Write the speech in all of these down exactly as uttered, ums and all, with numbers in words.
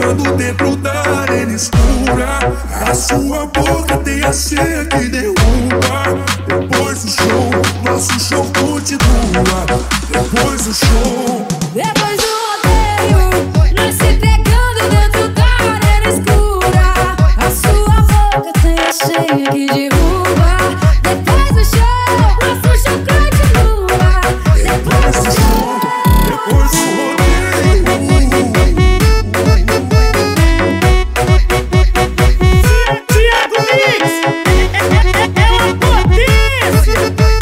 pegando dentro da arena escura. A sua boca tem a senha que derruba. Depois do show, nosso show continua. Depois do show, depois do rodeio, nós se pegando dentro da arena escura. A sua boca tem a senha que derruba. Depois do show, nosso show continua. Depois do show, depois do rodeio. Thiago Mix é, é, é uma potência.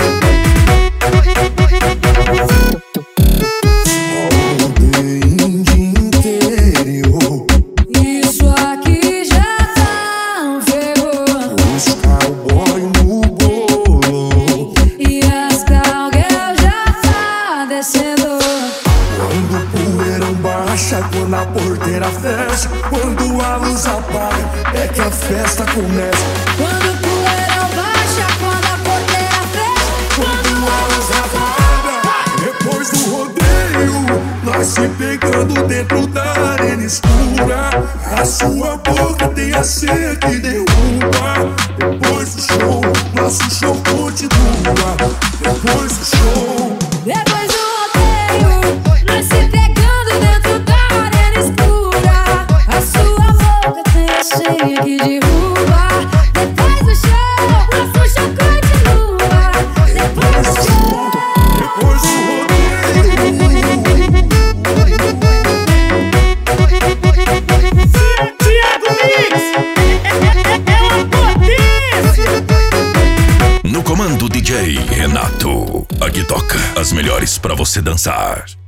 Rodeio de interior. isso aqui já tá um fervor. Os cowboy no bolo. E as cowgirl já tá descendo. Quando o poeirão baixa, quando a porteira fecha, quando a luz apaga, é que a festa começa. Quando o poeirão baixa, quando a porteira fecha, Quando a luz apaga, depois do rodeio, nós se pegando dentro da arena escura. A sua boca tem a senha que derruba. Depois do show, nosso show continua. Depois do show, depois do rodeio, nós se pegando dentro da arena escura. A sua boca tem a senha que derruba. Depois do show, nosso show continua. Depois do show, depois do rodeio. Thiago Mix é, é, é uma potência. No comando D J Renato. Aqui toca as melhores pra você dançar.